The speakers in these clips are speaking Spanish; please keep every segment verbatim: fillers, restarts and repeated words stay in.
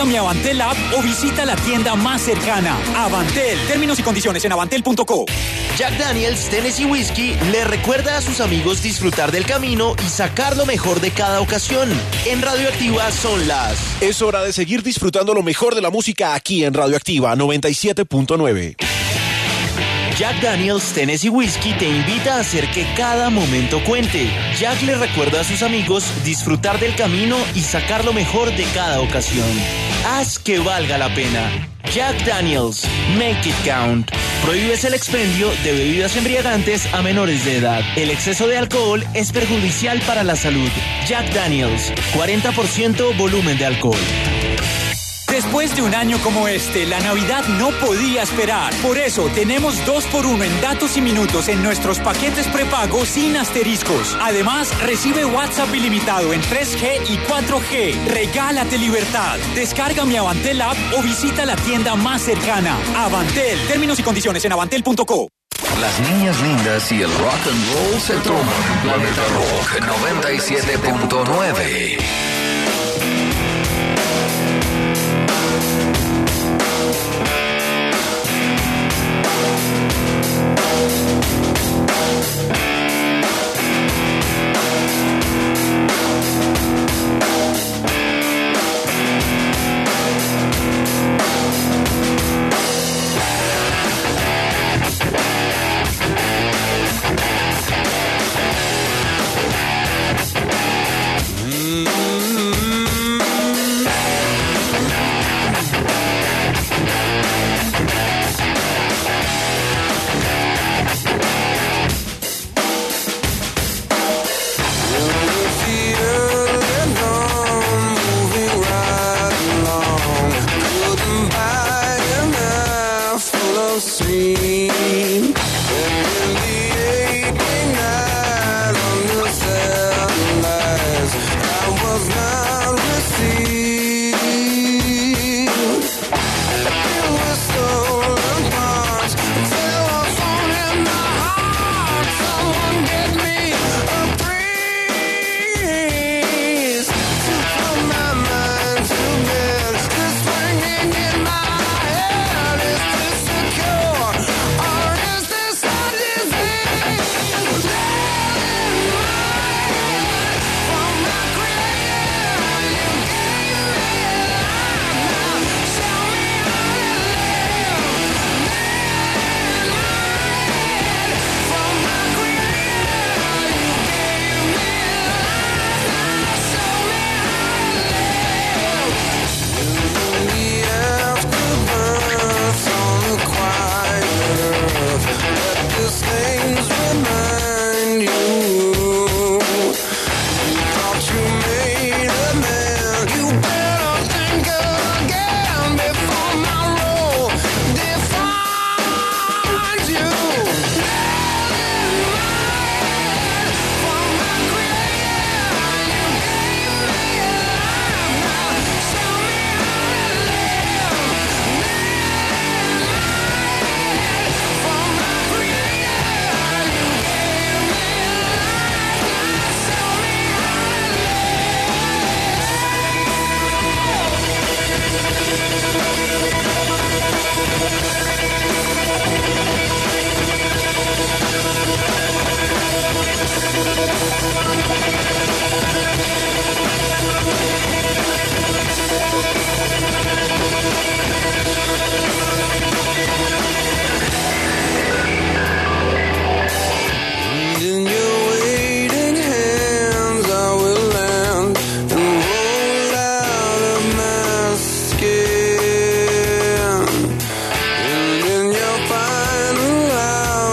mi Avantel app o visita la tienda más cercana. Avantel. Términos y condiciones en avantel punto co. Jack Daniel's Tennessee Whiskey le recuerda a sus amigos disfrutar del camino y sacar lo mejor de cada ocasión. En Radioactiva son las... Es hora de seguir disfrutando lo mejor de la música aquí en Radioactiva noventa y siete punto nueve. Jack Daniel's Tennessee Whiskey te invita a hacer que cada momento cuente. Jack le recuerda a sus amigos disfrutar del camino y sacar lo mejor de cada ocasión. Haz que valga la pena. Jack Daniel's, make it count. Prohíbes el expendio de bebidas embriagantes a menores de edad. El exceso de alcohol es perjudicial para la salud. Jack Daniel's, cuarenta por ciento volumen de alcohol. Después de un año como este, la Navidad no podía esperar. Por eso, tenemos dos por uno en datos y minutos en nuestros paquetes prepago sin asteriscos. Además, recibe WhatsApp ilimitado en tres G y cuatro G. Regálate libertad. Descarga mi Avantel app o visita la tienda más cercana. Avantel. Términos y condiciones en avantel punto co. Las niñas lindas y el rock and roll se toman Planeta Rock noventa y siete punto nueve.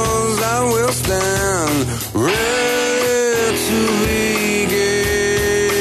Ready to begin.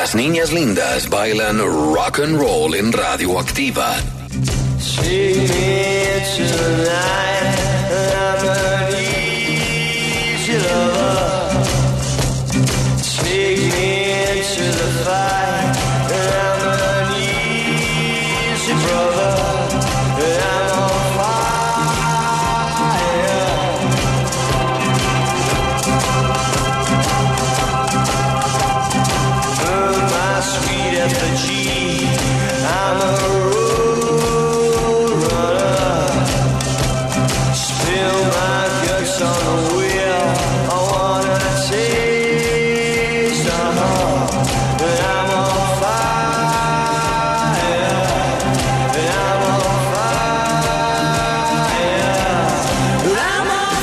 Las niñas lindas bailan rock and roll en Radioactiva. Take me tonight, I'm an easy lover. Take me into the fight, I'm an easy brother. I'm on fire. Oh, my sweet effigy, I'm a on the wheel, I wanna taste the heart, and I'm on fire, and I'm on fire, I'm on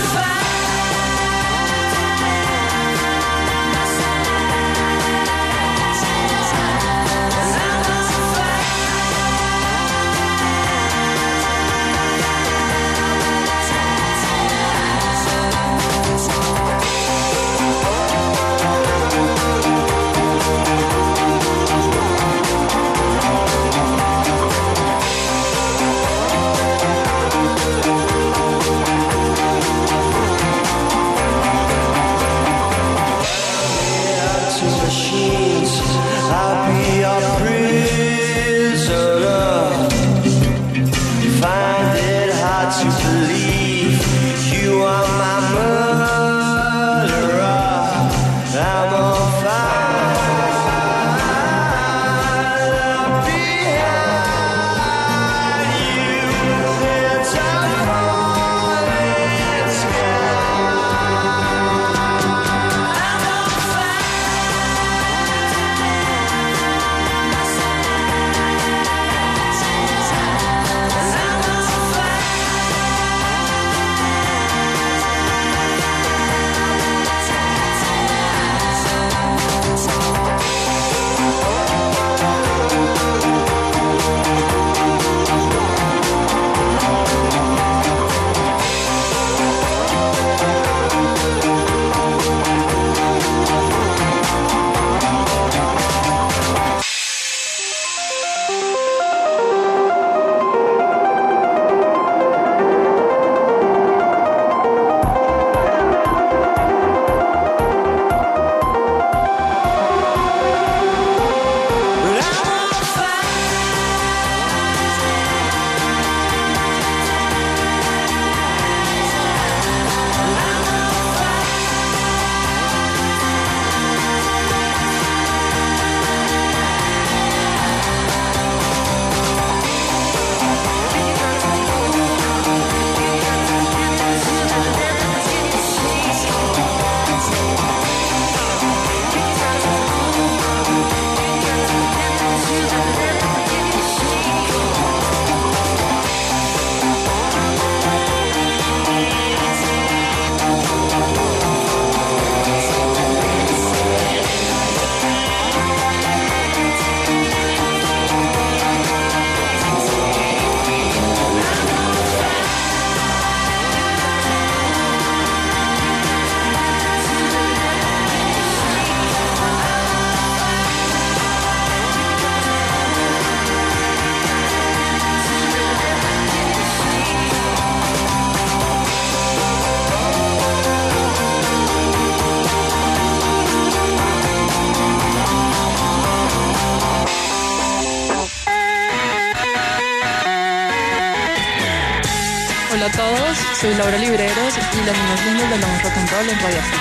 Hola a todos, soy Laura Libreros y las niñas lindas bailamos rock and roll en Radio Activa.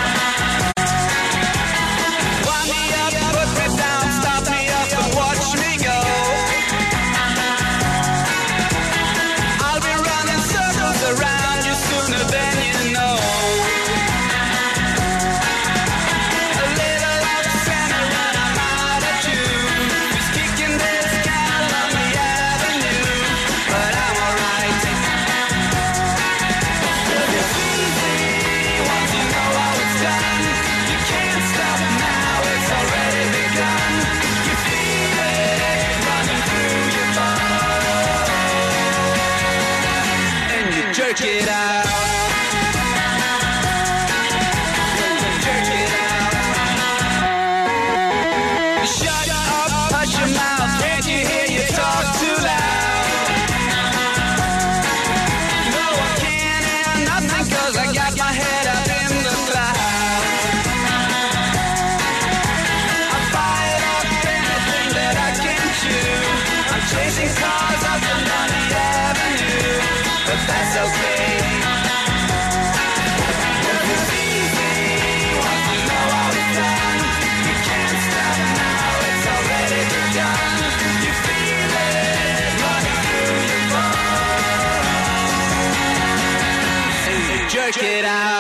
Once you know how it's done. okay. Cause it's easy once you know how it's done. You can't stop now, it's already begun. You feel it running through your bones. So you jerk it out.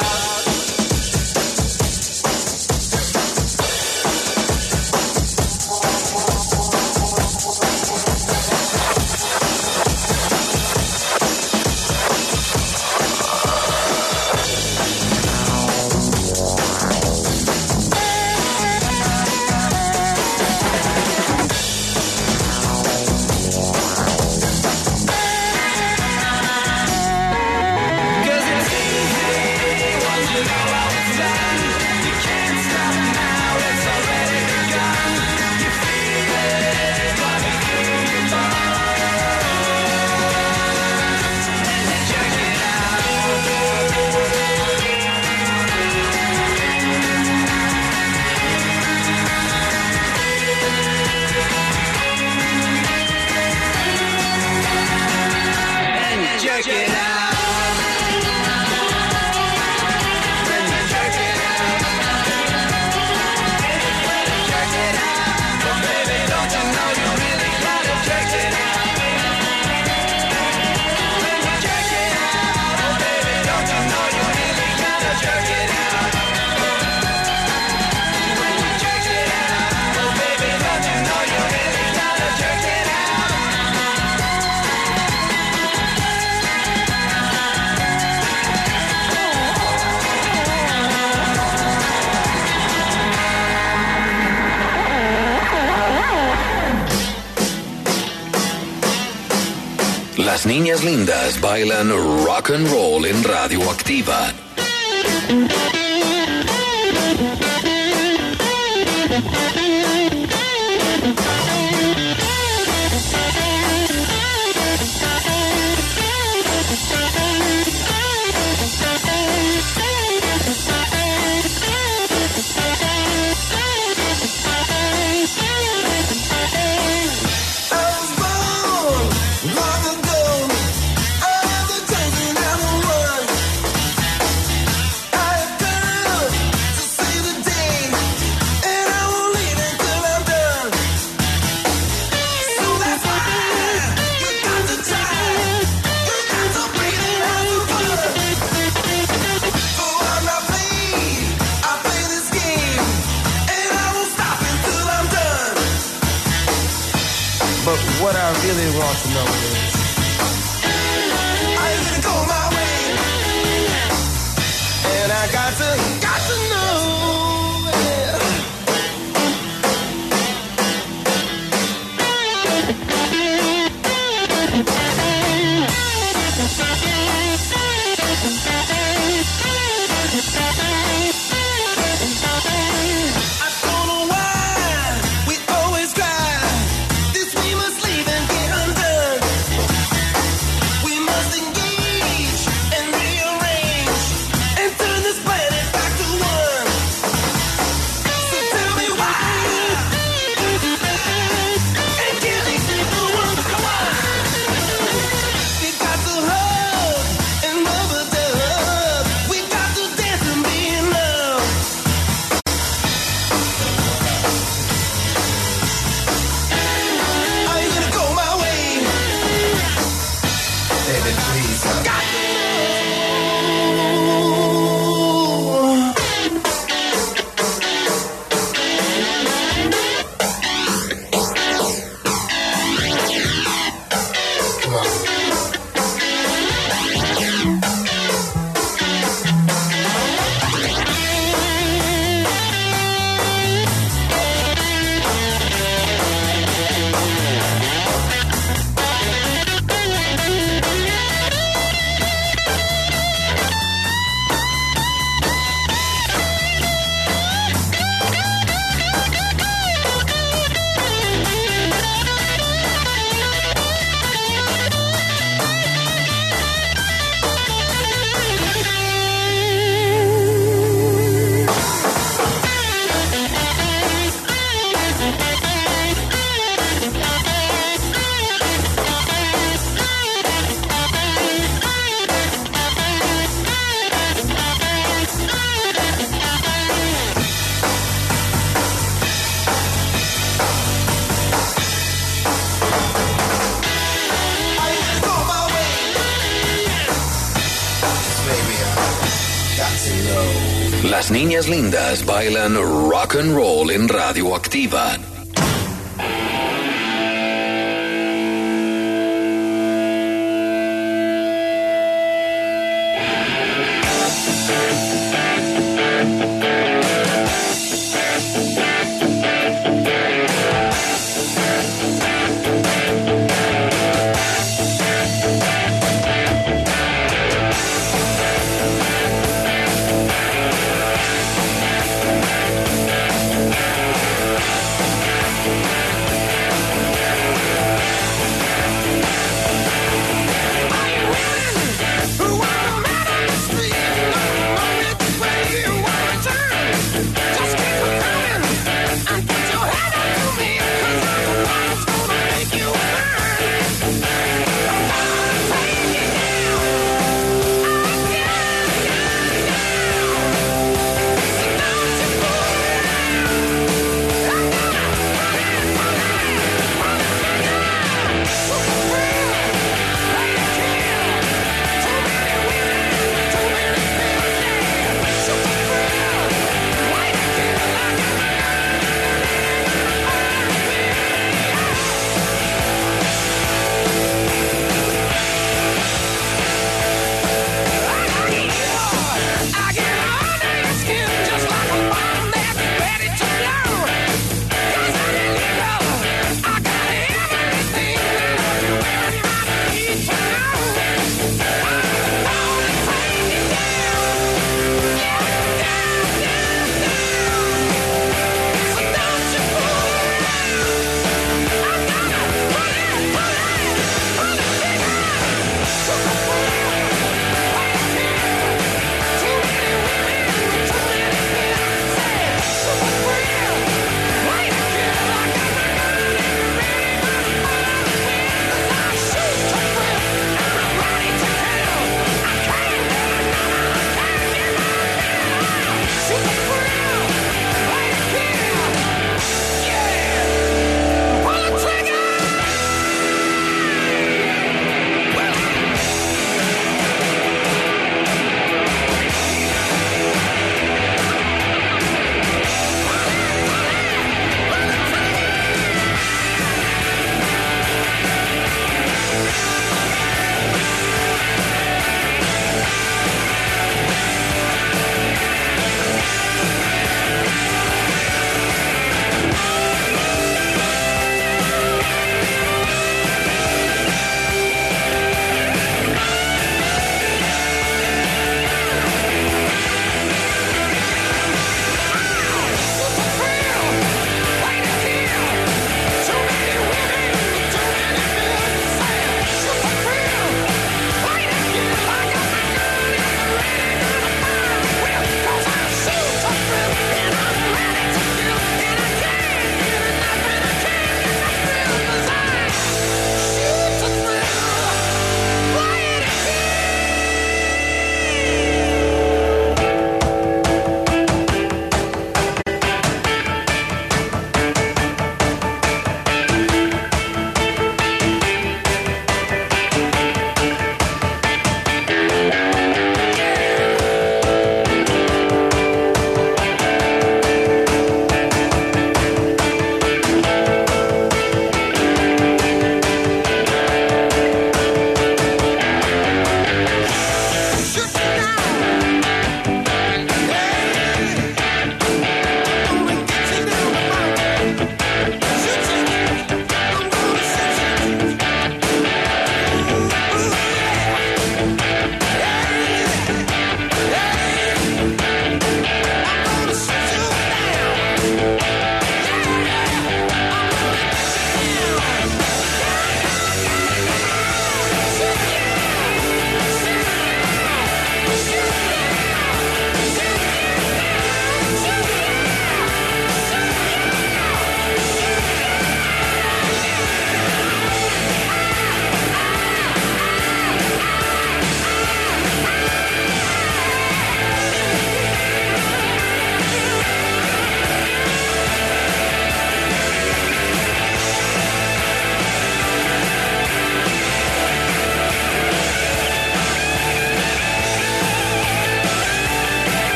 Las niñas lindas bailan rock and roll en Radioactiva. What I really want to know is, I didn't go my way, and I got to, got to know. I don't know why we always cry. This we must leave and get undone. Las niñas lindas bailan rock and roll en Radioactiva.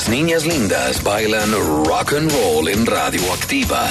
Las niñas lindas bailan rock and roll en Radioactiva.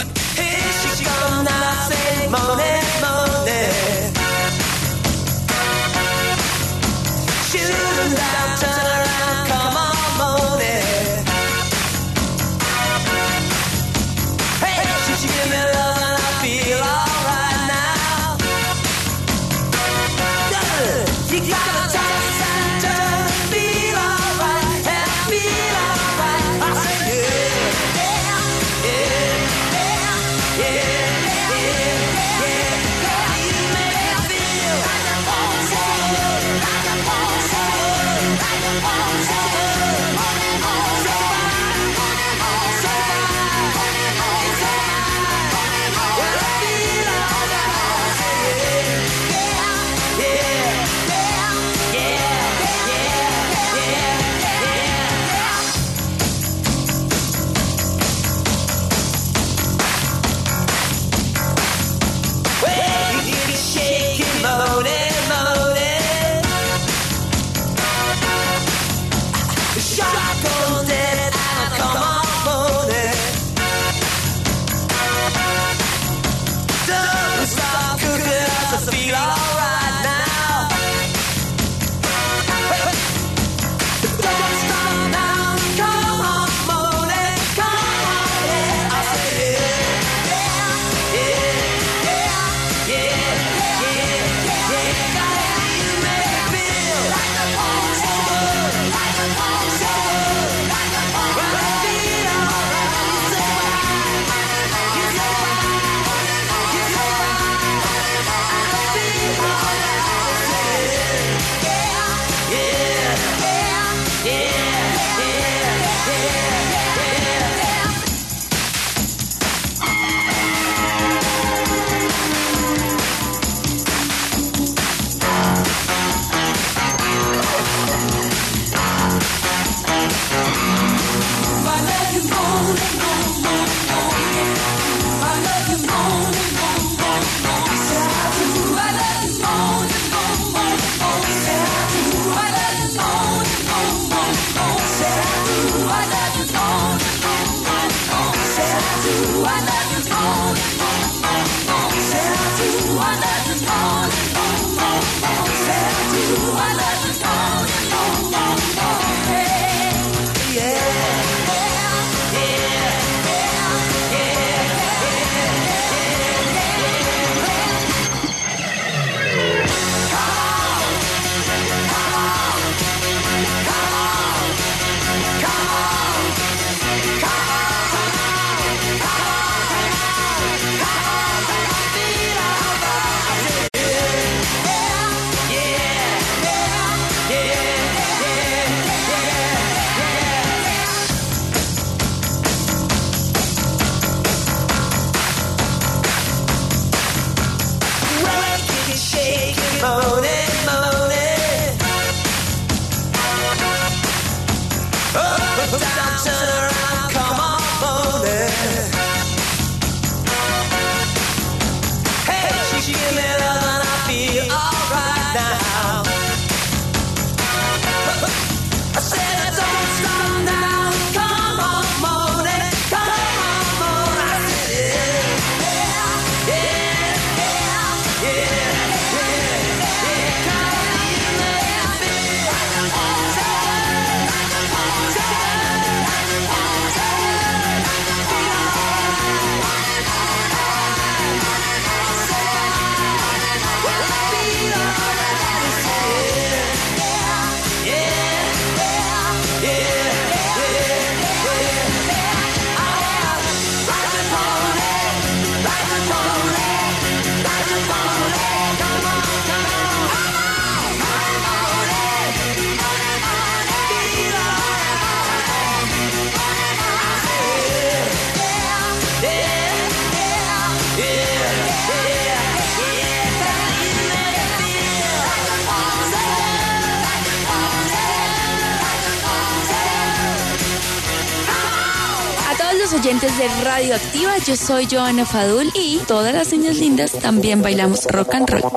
Oyentes de Radioactiva, yo soy Joana Fadul y todas las niñas lindas también bailamos rock and roll.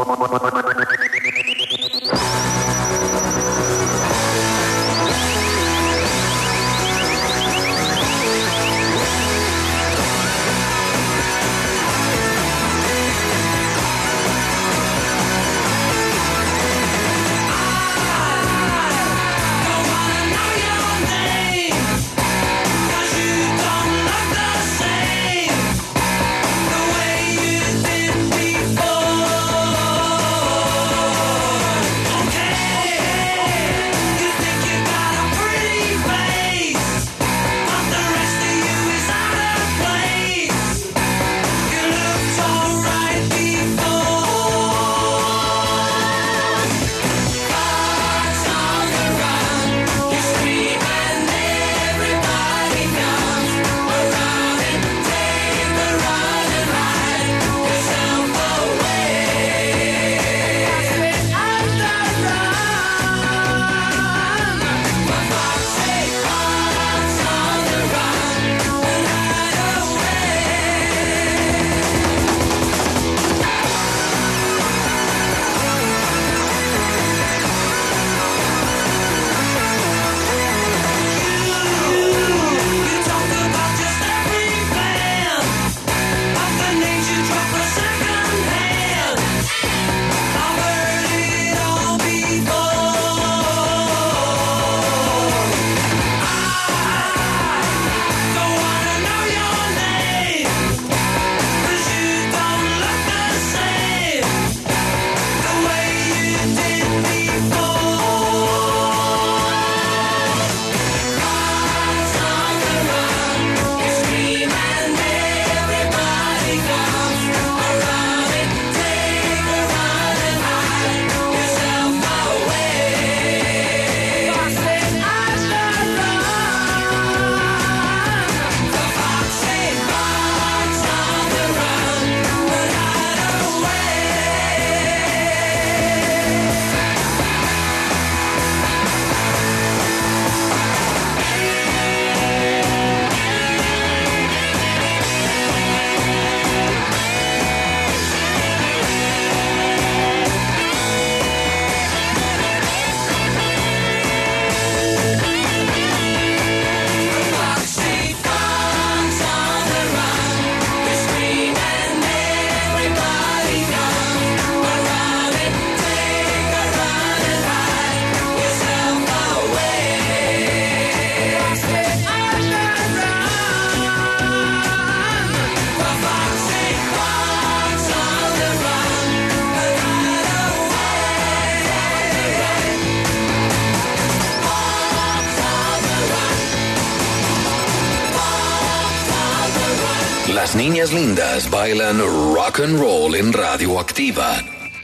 Las niñas lindas bailan rock and roll en Radioactiva.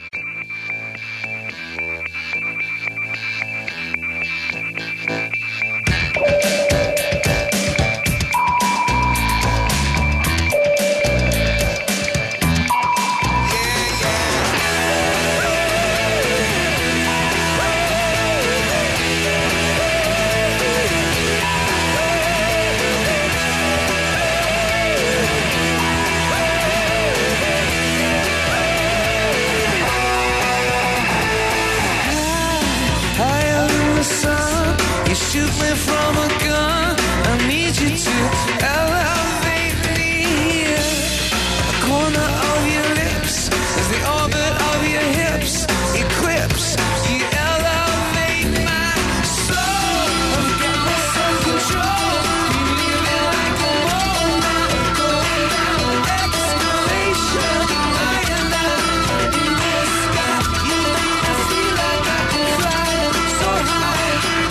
Shoot me from a gun. I need you to elevate me. The corner of your lips is the orbit of your hips. Eclipse, you elevate my soul. I've got my self-control. You leave me like a moment. Exclamation, I am not in the sky. You make me feel like I can fly so high.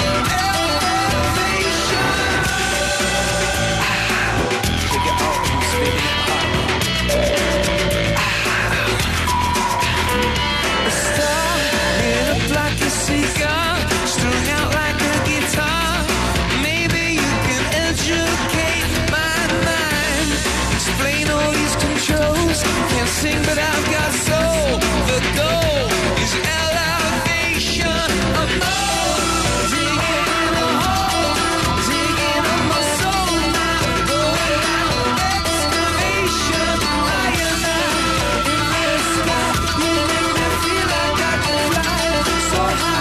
Cigar, strung out like a guitar. Maybe you can educate my mind. Explain all these controls. Can't sing, but I've got soul. The goal is elevation. I'm more digging in a hole, digging up my soul now. Going down excavation. I am not in the sky. You make me feel like I can fly so high.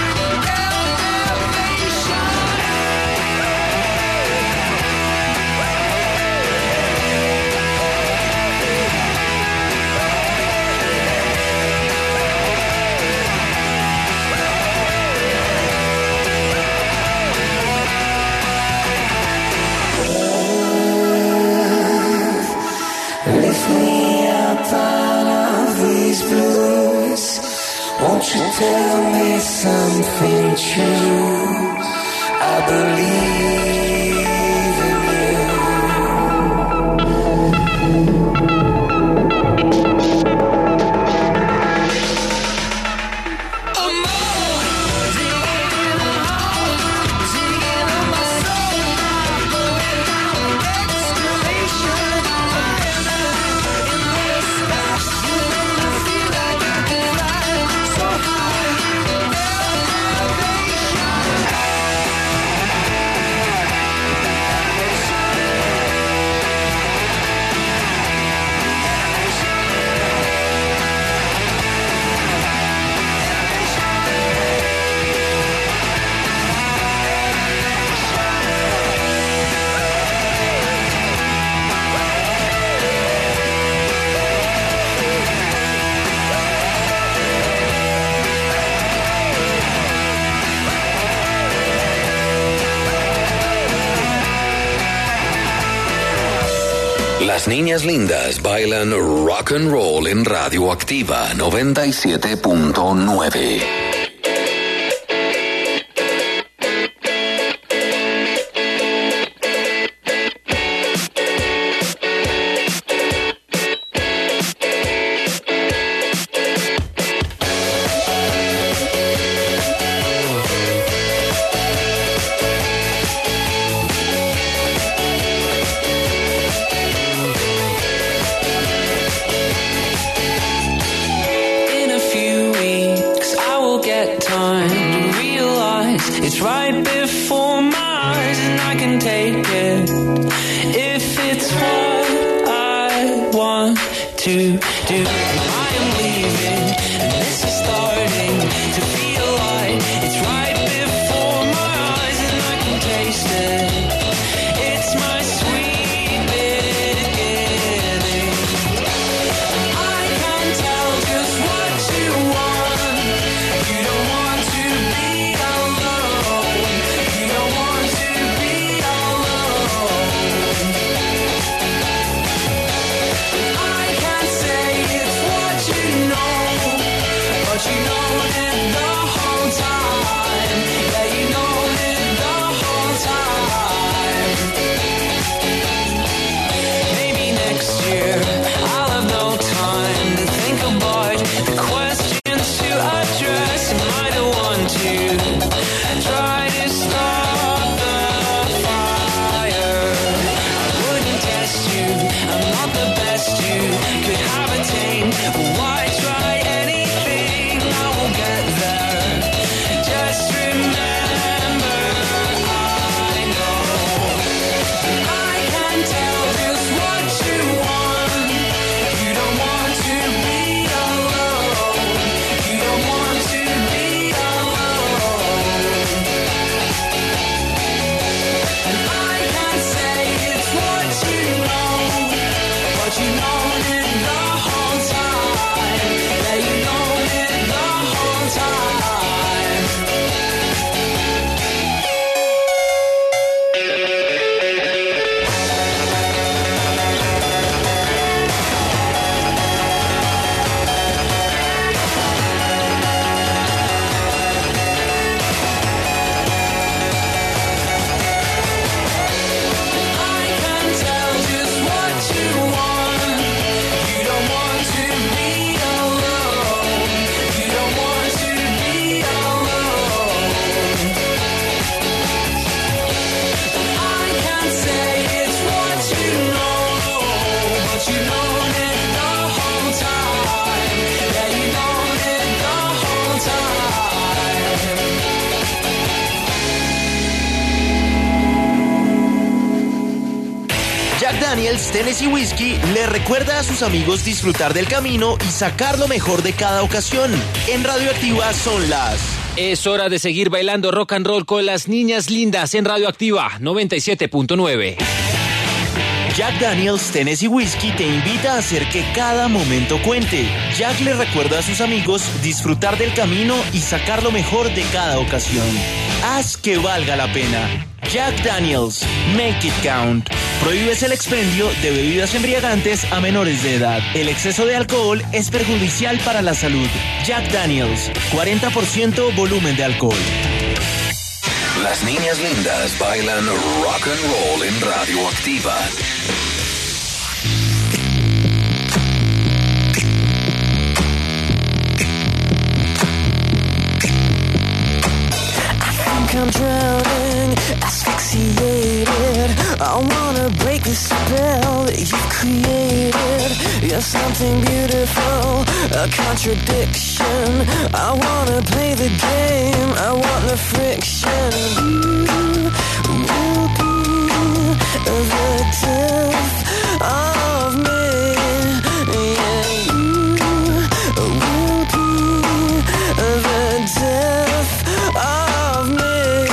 Lift me up out of these blues. Won't you tell me something true? I believe in I'm more digging in a hole, digging up my soul now. Going down exclamation. I am not in the sky. You make me feel like I can fly so high. Las niñas lindas bailan rock and roll en Radioactiva noventa y siete punto nueve. It's right before my eyes and I can take it if it's what I want to do. I am leaving and this is starting to feel like it's right before my eyes and I can taste it. It's my sweet beginning. I can tell just what you want. You don't want to be alone. You don't want to be alone. I can't say it's what you know. Daniel's Tennessee Whiskey le recuerda a sus amigos disfrutar del camino y sacar lo mejor de cada ocasión. En Radioactiva son las... Es hora de seguir bailando rock and roll con las niñas lindas en Radioactiva noventa y siete punto nueve. Jack Daniel's Tennessee Whiskey te invita a hacer que cada momento cuente. Jack le recuerda a sus amigos disfrutar del camino y sacar lo mejor de cada ocasión. Haz que valga la pena. Jack Daniel's, make it count. Prohíbes el expendio de bebidas embriagantes a menores de edad. El exceso de alcohol es perjudicial para la salud. Jack Daniel's, cuarenta por ciento volumen de alcohol. Las niñas lindas bailan rock and roll en Radioactiva. I'm drowning, asphyxiated. I wanna break the spell that you've created. You're something beautiful, a contradiction. I wanna play the game, I want the friction. You will be the death of me. Yeah, you will be the death of me.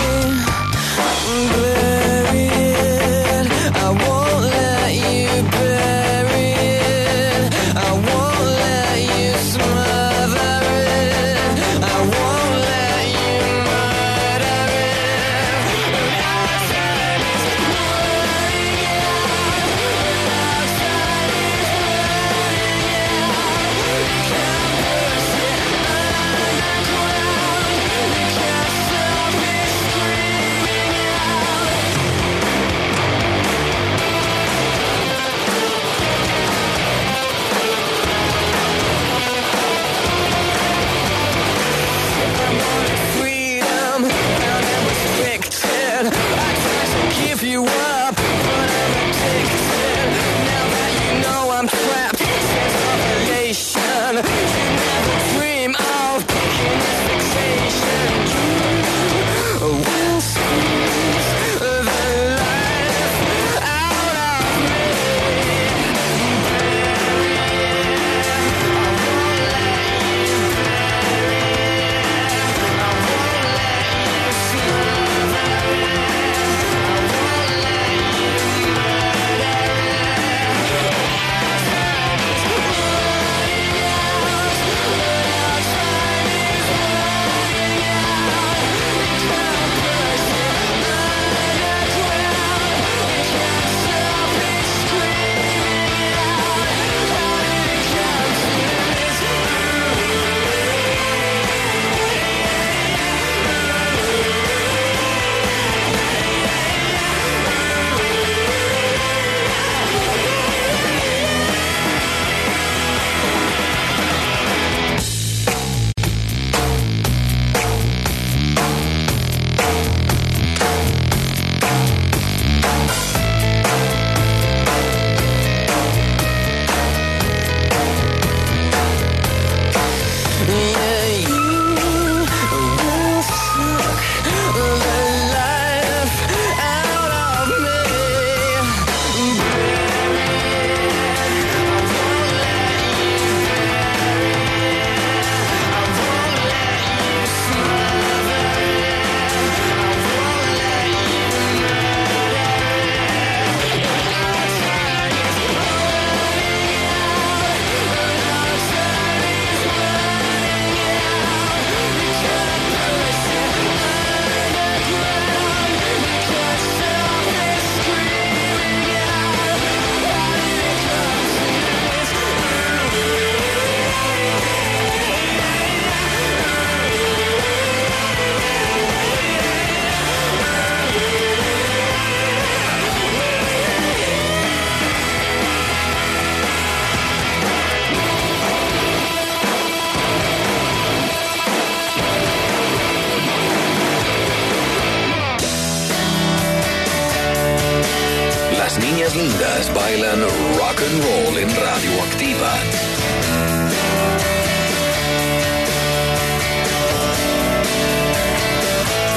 Las niñas lindas bailan rock and roll en Radioactiva.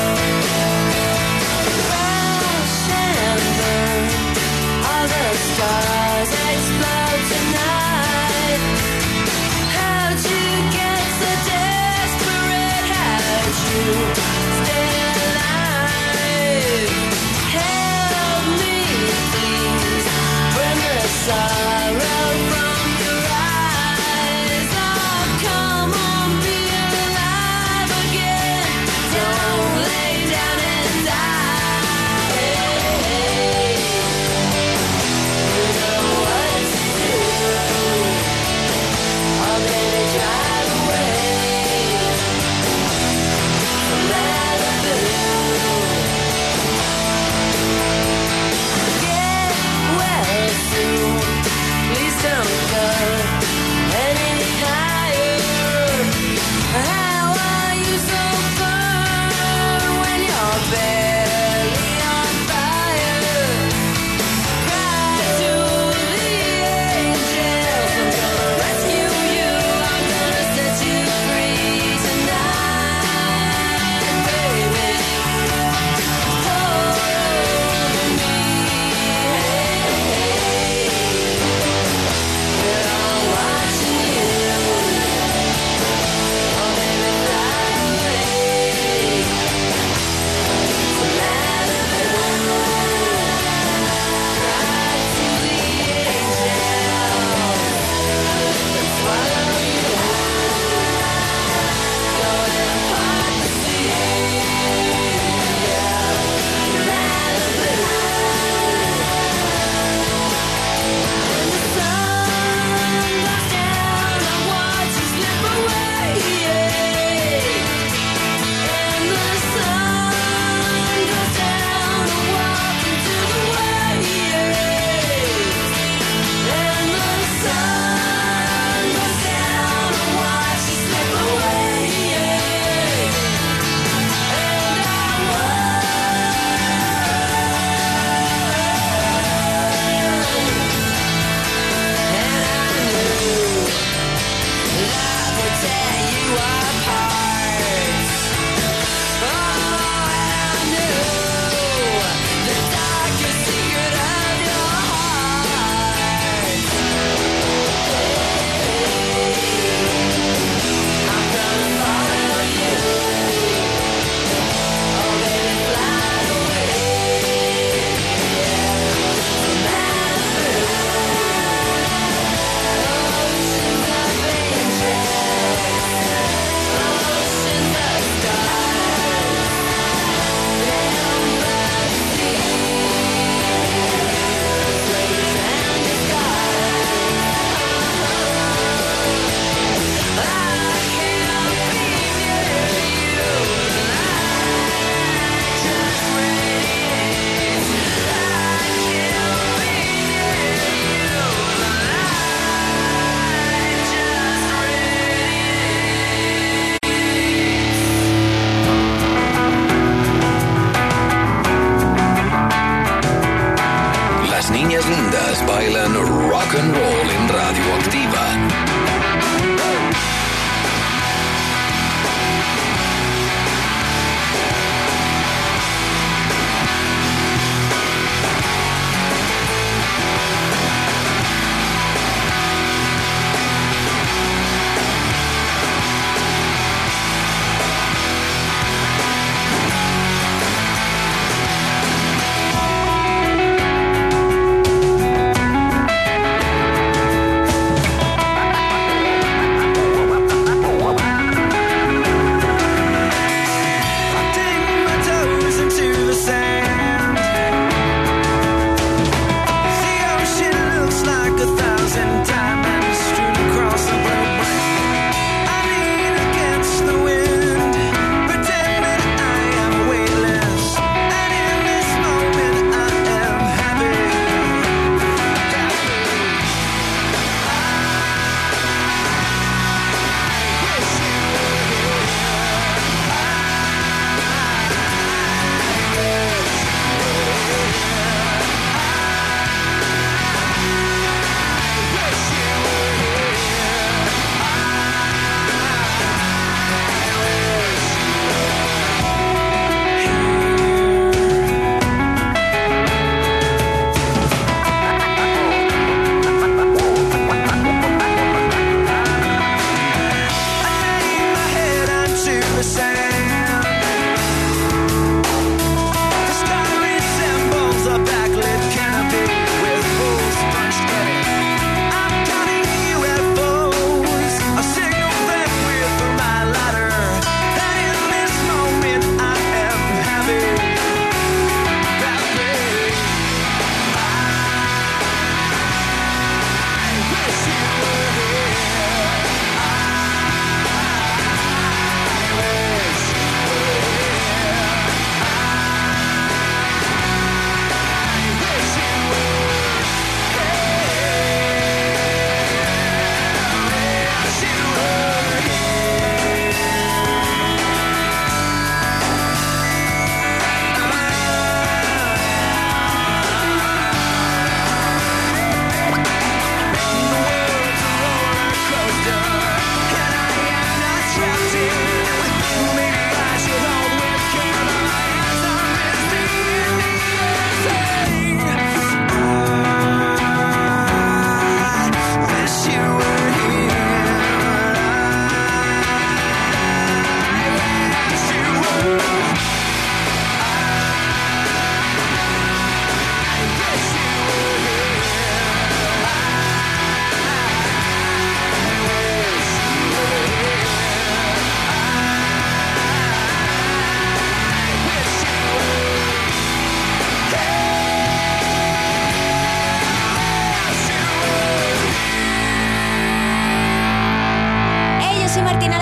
All the stars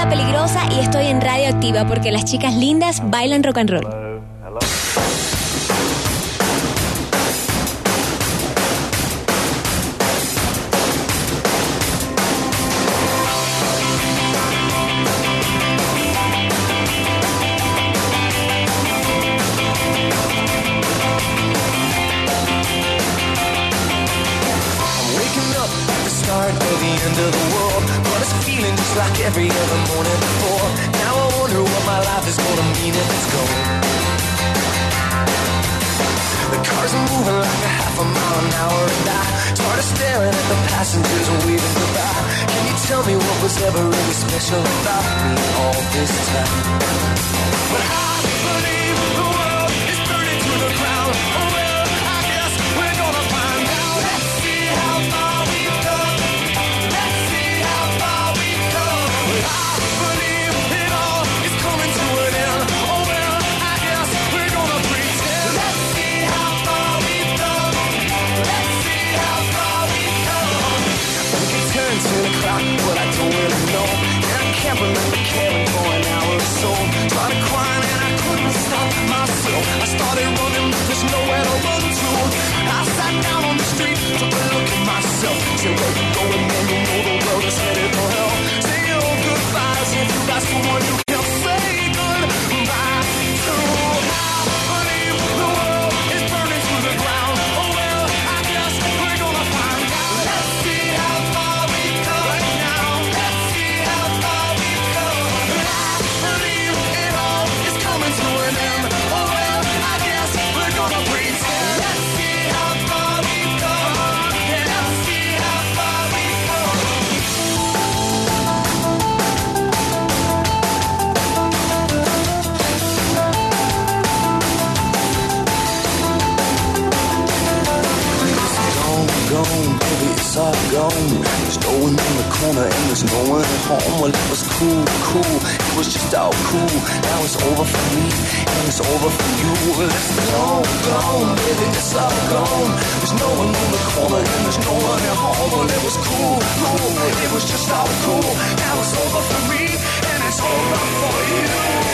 Chica Peligrosa y estoy en Radio Activa porque las chicas lindas bailan rock and roll. Like every other morning before. Now I wonder what my life is gonna mean if it's gone. The cars are moving like a half a mile an hour, and I started staring at the passengers and waving goodbye. Can you tell me what was ever really special about me all this time? But I believe the world is burning to the ground. Oh well, I guess we're gonna find out. Let's see how far we've come. Let's see how far we've come. I believe it all is coming to an end. Oh well, I guess we're gonna pretend. Let's see how far we've come. Let's see how far we've come. We can turn to the clock, but I don't really know. And I can't remember caring for an hour or so. Started crying and I couldn't stop myself. I started running, but there's nowhere to run to. I sat down on the street, took a look at myself. Said, where you going, man? You know the world is headed for hell. Say your goodbyes if you got someone you can say goodbye to. I believe the world is burning to the ground. Oh well, I guess we're gonna find out. Let's see how far we come right now. Let's see how far we come. I believe it all is coming to an end. Oh well, I guess we're gonna pretend. Let's see how far we come. Yeah, let's see how far we come. Gone, baby, it's all gone. There's no one in the corner and there's no one at home. Well, it was cool, cool, it was just all cool. Now it's over for me and it's over for you. Well, it's gone, gone, baby, it's all gone. There's no one in the corner and there's no one at home. Well, it was cool, cool, it was just all cool. Now it's over for me and it's over for you.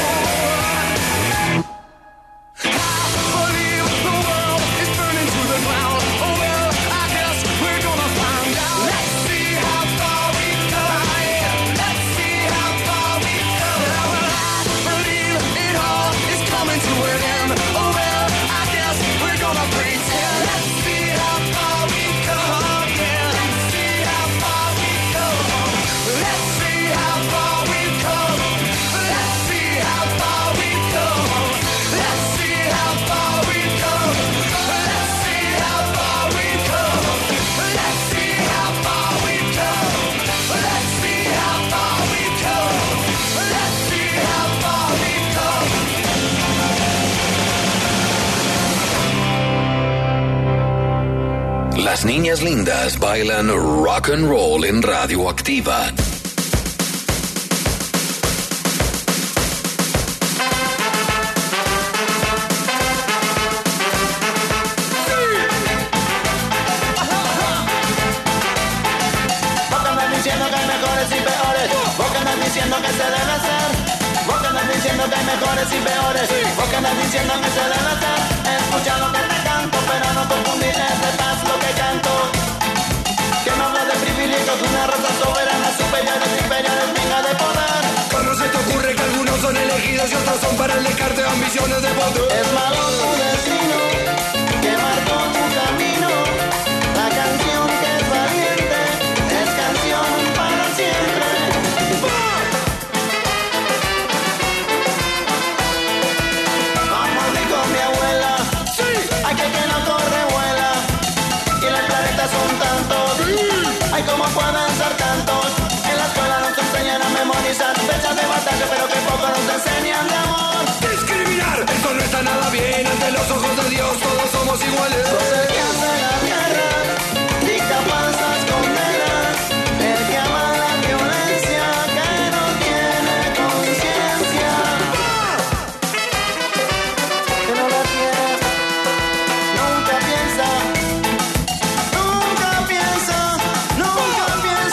Las niñas lindas bailan rock and roll en Radio Activa. Diciendo que hay mejores y peores, vos que andas diciendo que se debe hacer. Vos que andas diciendo que hay mejores y peores, vos que andas diciendo que se debe hacer. Escucha lo que te canto, pero no confundir este paz lo que canto. Que no habla de privilegios, una raza soberana, superiores, inferiores, venga de poder. ¿Cómo se te ocurre que algunos son elegidos y otros son para el descarte de ambiciones de poder? Es malo tu destino, que marcó tu camino. La canción que es valiente es canción para siempre. Como dijo mi abuela, hay que que no corre vuela. Y los planetas son tantos, ay como pueden ser tantos. En la escuela nos enseñan a memorizar fechas de batalla, pero que poco nos enseñan de amor. Discriminar, esto no está nada bien. Ante los ojos de Dios todos somos iguales. Pues el que hace la guerra dicta falsas condenas. El que ama la violencia que no tiene conciencia. Que no la tiene, nunca piensa. Nunca piensa, nunca piensa.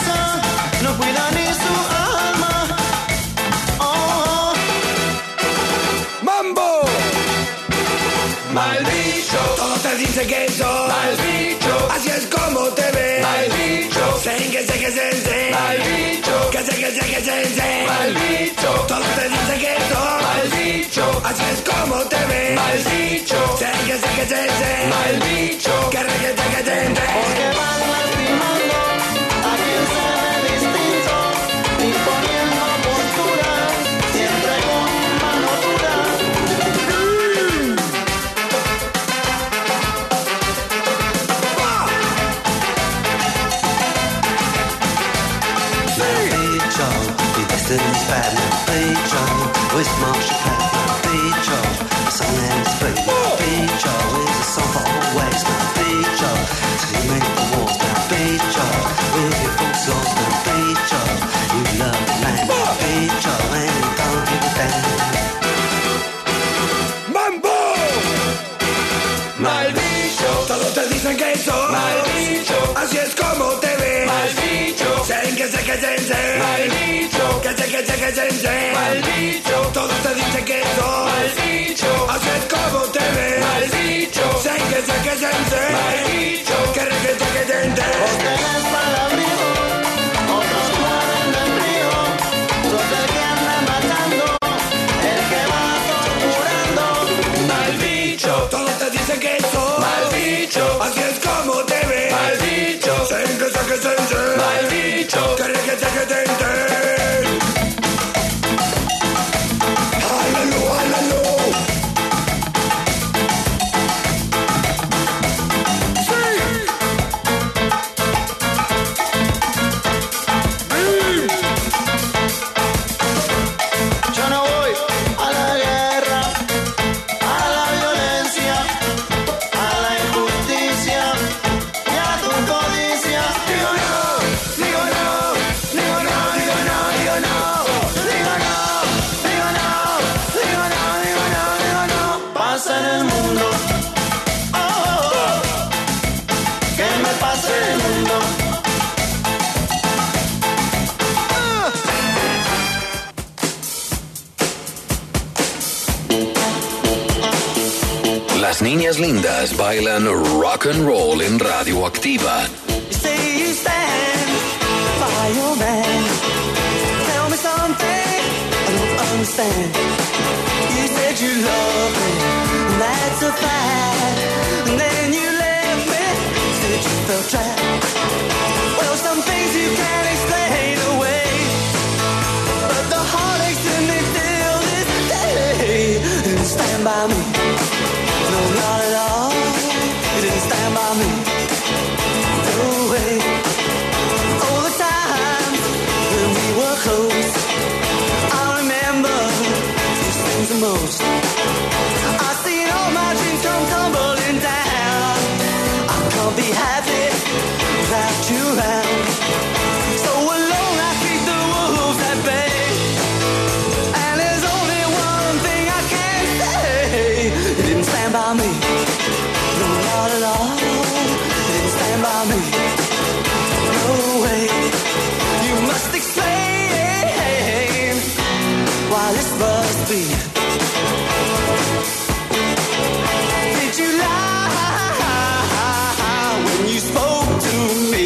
mal bicho. Todos te dicen que sos mal bicho. Así es como te ves, mal bicho. Sen que sé que se se, mal bicho. Que sé que sé que se se, mal bicho. Todos te dicen que sos mal bicho. Así es como te ves, mal bicho. Sen que sé que se se, mal bicho. Que reguete que te entre. Porque van lastimando a quien se ve distinto y poniendo postura siempre con mano dura. Destiny's bad now, Bicho, with Marshall Pat now, Bicho, the song ends free now, Bicho, is a song for always now, Bicho, so you make the walls now, Bicho, with your full souls now, Bicho, you love the man now, Bicho, and you don't give a damn. ¡Mambo! Mal bicho, todos te dicen que sos mal bicho. Así es como te ves, mal bicho. Sen que sé que se se, mal bicho. Que sé que sé que se se, mal bicho. Todos te dicen que sos mal bicho. Así es como te ves, mal bicho. Sen que sé que se se, mal bicho. Que reguete que te entre. Porque eres palabrino, otros mueren de frío. Sos el que anda matando, el que va torturando. Mal bicho, todos te dicen que sos mal bicho. Así es como te ves, mal bicho. Sen que sé que se se, mal bicho. Que reguete que te entre. Las niñas lindas bailan rock and roll en Radioactiva. You say you stand by your man. Tell me something I don't understand. You said you love me, and that's a fact. And then you left me, said you felt trapped. Well, some things you can't explain away, but the heartaches in me till this day. You didn't stand by me. No, not at all. You didn't stand by me. No way. All the times when we were close, I remember these things the most. I've seen all my dreams come tumbling down. I can't be happy without you around. So alone I keep the wolves at bay. And there's only one thing I can say. You didn't stand by me. No, not at all. You didn't stand by me. No way. You must explain why this must be. Did you lie when you spoke to me?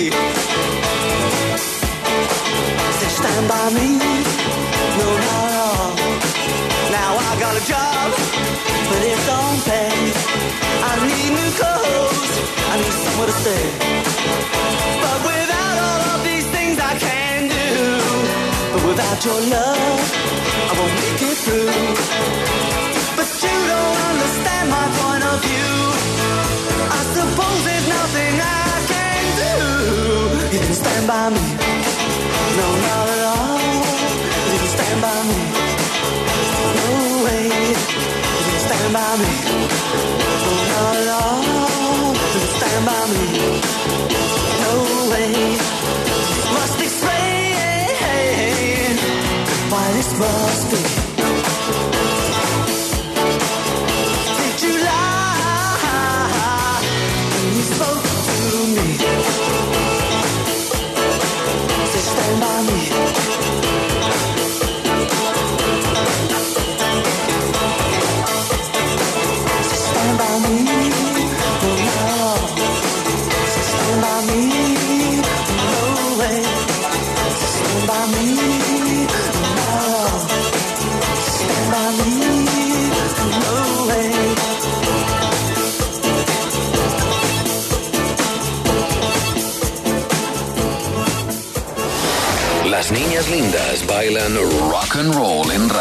Said stand by me. No, not at all. Now I got a job, but it don't pay. I need new clothes, I need somewhere to stay. But without all of these things I can do, but without your love, I won't make it through. But you don't understand my point of view. I suppose there's nothing I can do. You didn't stand by me. No, not at all. You didn't stand by me. No way. You didn't stand by me. No, not at all. You didn't stand by me. No way. Must explain why this must be. Did you lie when you spoke to me? Say stand by me. Say stand by me. niñas lindas bailan rock and roll en radio.